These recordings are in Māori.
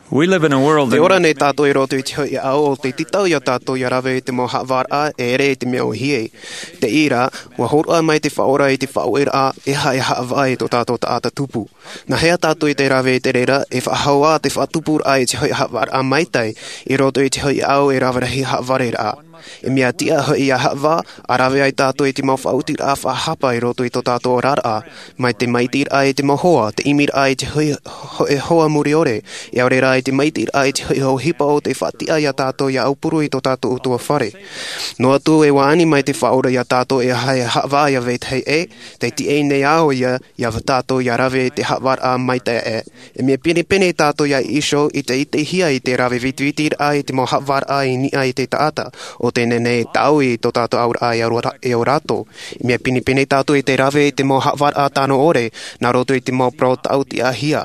We live in a world Te ora in nei tātou I roto I te hoi au o te titau I a tātou I rawe I te mo hawara e ere I te mea o hiei. Te ira, wa hora mai te whaora I te whaoera e hawai to tātou taata tupu. Na hea tātou I te rawe I te reira e whahaua te whatupur ai te hoi hawara maitai I roto I te hoi au e rawarahi hawarera. E mea tia hoi a hawa, a rawe ai tātou I te mau whautir a whahapa I roto I to tātou rara, mai te maitir ai te mohoa, te imir ai te hoi hoa muri ore, e aure rai te maitir ai te hoi ho hipa o te whatia I a tātou I a aupuru I to tātou utua whare. No atu e waani mai te whaura I a tātou e hai hawa I a veithei te ti e nei ao I a tātou I a rawe te hawar a maitai E mea pene tātou I a iso I te hia I te rawe vitvitir ai te mo hawar ai ni ai te taata, o te nene tau I to tātou aur ai e o rato. I mea pene tātou I te rawe I te mo hawar a tāno ore, nā roto I te mo pro tau ti a hia.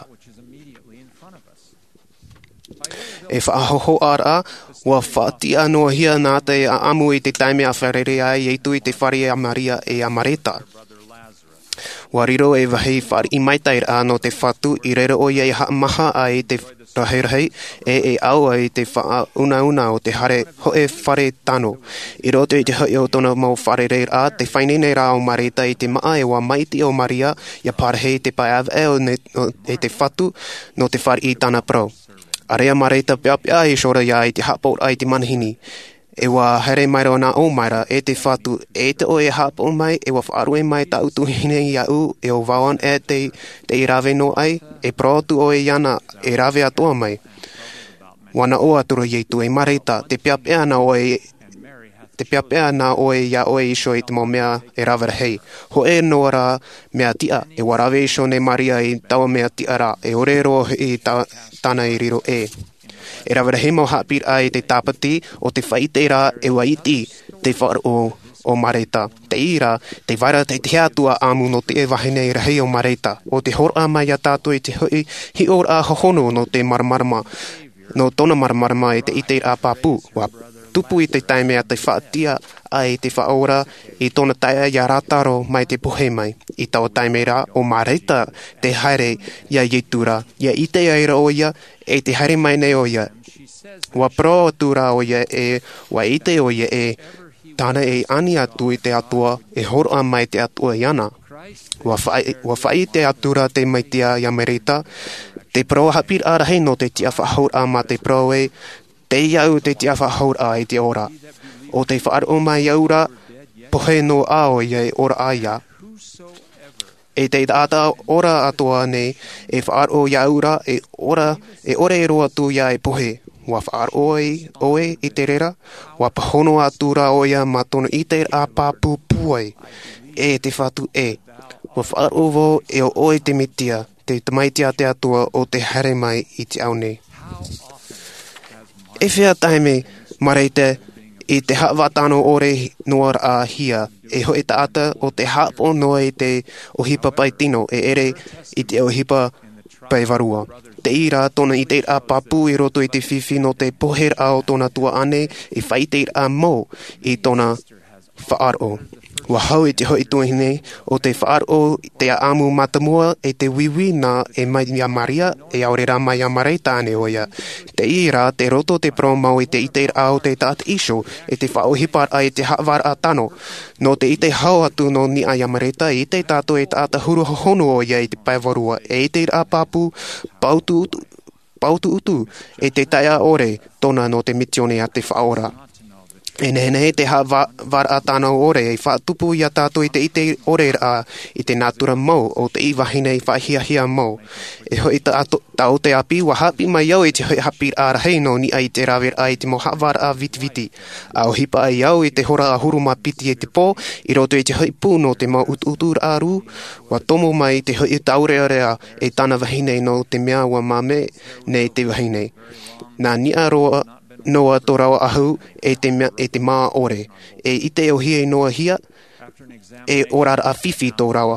E whaahoho ara, wa whaatia noa hia nā te a amu I te taime a wharere ai e tu I te whare a Maria e a Mareta. Wa riro e wahi whare I maitai rā no te whatu I rero o ia I ha maha ai te raherahi e au ai te wha una o te hare hoe whare tano. I roto I te hoi o tona mau whare rei rā, te whainene rā o Mareta I te maa e wa maiti o Maria, ia parhei te pai ave e te whatu no te whare I tana pro. Area Mareta pia I shora ia I te hapau ai te manhini. E wa here mai rona o maira e te whatu e te o e hapau mai e wa whaarue mai ta utu hine I au e o wawan e te I rawe no ai e protu o e iana e rawe atua mai. Wana o atura I tu e Mareta te pia na o e te pia na o e ia o e iso I te mo mea e rawe hei. Ho e no ra mea tia e wa rawe iso ne Maria I tawa mea tia ra e ore ro I tana I riro e. E rawera he mau hapir ai te tāpati o te whaite rā e waiti te whare o Mareta. Te ira, te waira te atua amu no te e wahine I rahi o Mareta. O te hora mai a tātou I te hui hi o rā hohono no te marmarama. No tona marmarama I te ite rā papu. Wa tupu I te taime a te whaatia ai te whaora I tona taia ia rātaro mai te puhe mai. I taua taime rā o Mareta te haere ia itura. Ia ite aira o ia e te haere mai nei o ia. Wa pro atura o ia e wa ite o ia e tāna e ani atu I te atua e horo mai te atua iana. Wa whai te atura te maitia ia Mareta. Te pro hapir arahe no te tia whahaur a ma te pro e te iau te tia whahaur a I te ora. O te whaar o mai aura, pohe no a o ia e ora aia. E te ata ora atoa ne, e whaar o iaura, e ore e roa tu ia e pohe. Wa whaar oe I te rera, wa pahono atura o ia matono I te a papu puai. E te whatu e. Wa whaar o vo e o oe te mitia, te tamaitia te atua o te hare mai I te aune. E whea taime, Mareta, I te hawatano ore noa a hia, e hoi taata o te hapo noa I te ohipa pai tino, e ere I te ohipa pai varua. Te ira tona I te a papu I roto I te whiwhi no te poher ao tona tua ane, I whai te a mo I tona whaaro. Wa hau I te hoi tuahine o te whaaro te a amu matamua e te wiwi na e mai a Maria e aurera mai a Mareta ane oia. Te ira te roto te promau I te ite ao te taat iso e te whaohipar ai te hawar a tano. No te ite hau atu no ni a Mareta e te tato e taata huru hohono oia I te paivarua e te a papu pautu utu e te taia ore tona no te mitione a te whaora. E nene te war a tāna ore e whaatupu I a tātou I te ite ore a I te natura mau o te iwahine I whahia mau. E hoi tau te api wa hapi mai au I te hoi hapir a rahei no ni ai te rawer ai te mo hawar a vitviti. A o hipa ai au I te hora a huruma piti e te pō I roto I te hoi pū no te mau utur a ru. Wa tomo mai te hoi taurea rea e tāna wahine no te mea wa mame nei te wahine. Nā ni a roa noa tō rawa ahu e te maa ore. E ite o hia noa hia e ora a whiwhi tō rawa.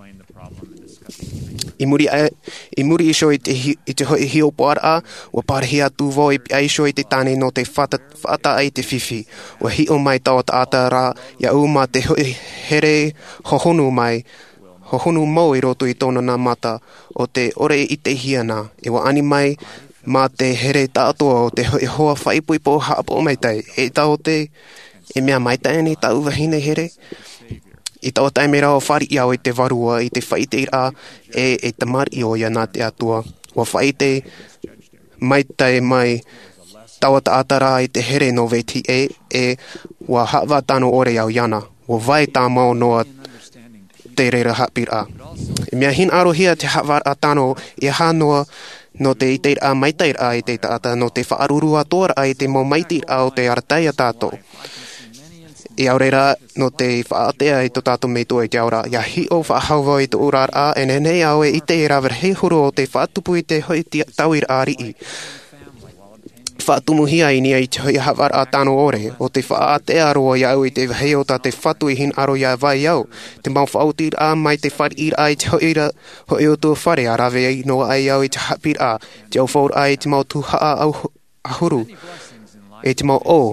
I muri iso I te hoi hio poara wa parahi atu vo I iso I te tane no te whata ai te whiwhi. Wa hio mai tau taata rā ia uma te hoi here hohonu mai. Hohonu mau I roto I tōna nā mata o te ore I te hiana. E wa ani mai mā te here tātoa o te hoa whaipuipo haapo mai tai. E tau te e mea mai tai ni tau wahine here. I tau tai mera o whari iau i te varua, i te whaite ira e tamari o ia nā te atua. Wa whaite mai tai mai tawa ta atara i te here no veti wa hawa tano ore au iana. Wa vai tā mau noa te reira hapira. E mea hin arohia te hawa a tano i hanoa no te ite ira mai tai ira i te taata no te whaaruru atora i te mo maiti ira o te aratai a tātou. I aurera no te whaatea i to tātou mei tua i te aura. Ia hi o whaahauwa i te urar a e nenei au e ite i rawer hei huru o te whaatupu i te hoi tau ir a rii. Whaatumuhia i nia i te hoi hawar a tāno ore. O te whaatea roa i au i te hei o ta te whatu i hin aro ia vai au. Te mau whautir a mai te whari ir a i te hoi o tua whare a rawe i no ai au i te hapir a. Te au whaur a i te mau tuhaa au ahuru. E te mau o.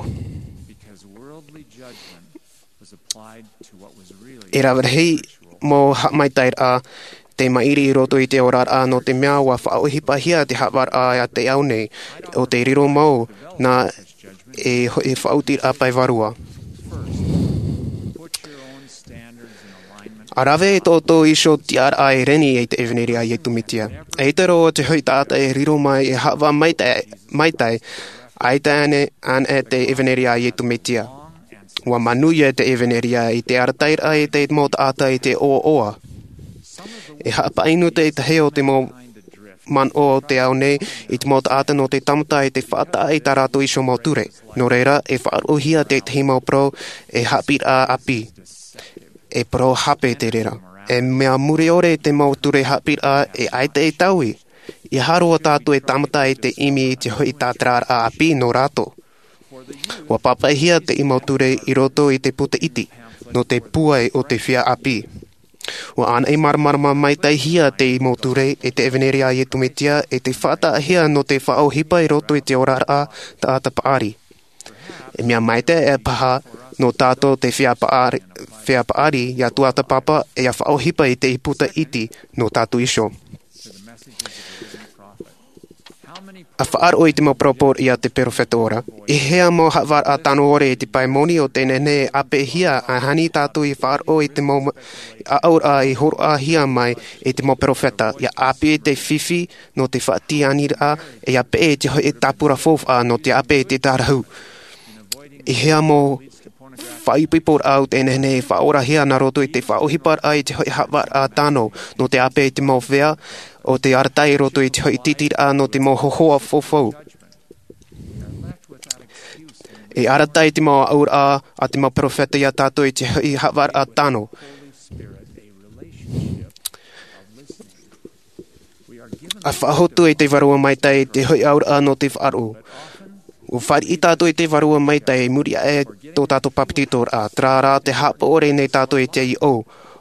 E rawer hei mo mai tai a te mairi i roto i te orar a no te mea wa whaohipa hia te hawar a te au nei o te riro mau na e whaotir a pai varua. A rawe e tōtō iso tiar a e reni e te eveneri a i tumitia. E te roa te hoi tāta e riro mai e hawa mai tai ai te ane te eveneri a i tumitia. Wa manuia te eveneria i te arataira i te mota ata i te oa. E hapa inu te heo te mo man o te au nei i te mota ata no te tamata i te whata i tā rātou iso mau ture. No reira e whaarohia te himau pro e hapir a api. E pro hape te rera. E mea muri ore te mau ture hapir a e aite e taui. I haroa tātou e tamata i te imi i te hoi tātrar a api no rātou. Wa papahia te imauture i roto i te puta iti, no te puai o te whia api. Wa ana e marmarama mai tai hia te imauture e te eveneria i tumetia e te whata hia no te whaohipa i roto i te orara ta ata paari. E mea maite e paha no tātou te whia paari ia tuata papa e a whaohipa i te puta iti no tātou iso. A whaaro i te mau propor ia te perofeta ora. I hea mo hawar a tano ore i te paimoni o te nene ape hia a hani tātou i whaaro i te mau a aura i horo a hia mai i te mau perofeta. Ia ape i te whiwhi no te whaati anira e ape i te hoi e tapura fofa no te ape i te tarahu. I hea mo whaipipor au te nene whaora hia na roto i te whaohipar ai te hoi hawar a tano no te ape i te mau whea o te aratai roto i te hoi titir a no te mau hohoa fofou. E aratai te mau aura a te mau profeta ia tātou i te hoi hawar a tano. A whahotu i te varua mai tai te hoi aura no te whaaro. O whari i tātou i te varua mai tai muri e tō tātou papititor a trārā te hapa ore nei tātou i te i o.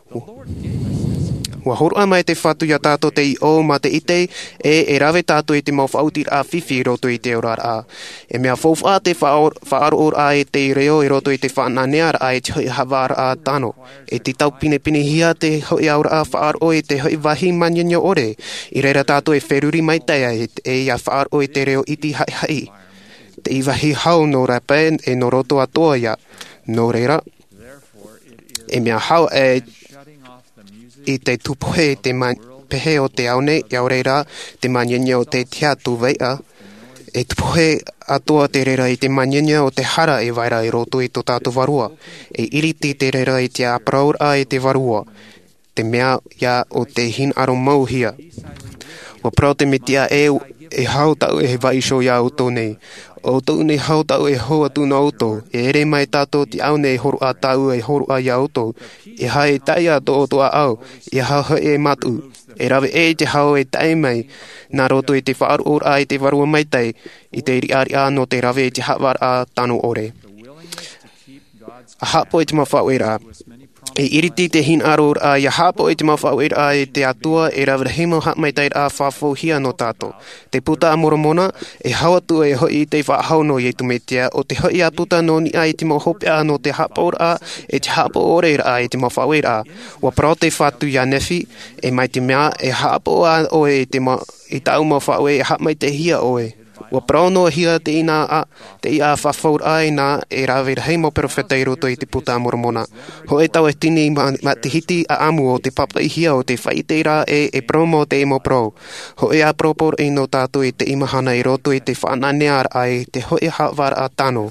Wa horoa mai te whatu ia tātou te i o ma te ite e rawe tātou i te mau whautir a whiwhi roto i te orar a. E mea whauwha te whaaro or a e te reo i roto i te whananea a e te hoi hawar a tano. E te tau pine hia te hoi aura a whaaro i te hoi wahi manyanyo ore. I reira tātou e wheruri mai taia e ia whaaro i te reo iti hai hai. Te iwahi hau no rape e no roto atoa ia. No reira. E mea hau e i te tupohe te pehe o te aune i au reira te manyenye o te tia tu veia. E tupohe atoa te reira i te manyenye o te hara e waira i roto i to tātou varua. E iriti te reira i te apraura i te varua. Te mea ia o te hin aro mau hia. Wa prau te mitia e hau tau e waiso ia auto nei. O tau nei hau tau e hoa tu na auto. E ere mai tātou te au nei horu a tau e horu a ia auto. E hae taia to o toa au. E hau e matu. E rawe e te hau e tai mai. Nā roto i te whaaru ora i te varua mai tai. I te iri a no te rawe i te hawar a tano ore. A hapo i te mawhauera. E iriti te hin aror a ia hapo e te mawhau a e te atua e rawa hemo hatmai tei a whawho hia no tātou. Te puta a moromona e hawatu e hoi te whahau no i tumetia o te hoi a puta no ni a e te mohope a no te hapo a e te hapo ore a e te mawhau a. Wa pro te whatu ia nefi e mai te mea e hapo a o e te i tau mawhau e hatmai te hia oe. Wa prono hia te ina a te ia whawhaur ai nā e rawe hei mo perofeta i roto i te puta a moromona. Ho e tau e tini ma te hiti a amu o te papa i hia o te whaiteira e promo te emo pro. Ho e a propor e no tātou i te imahana i roto i te whananea ai te hoi hawar a tano.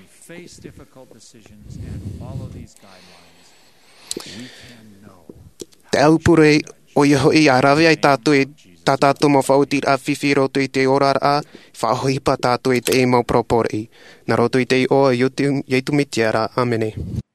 Te aupure o i hoi a rawe ai tātou i tā tātou mo whautir a whiwhi roto i te orar a whahohipa tātou i te emo propor i. Nā roto i te i oa i tu mitiara. Amene.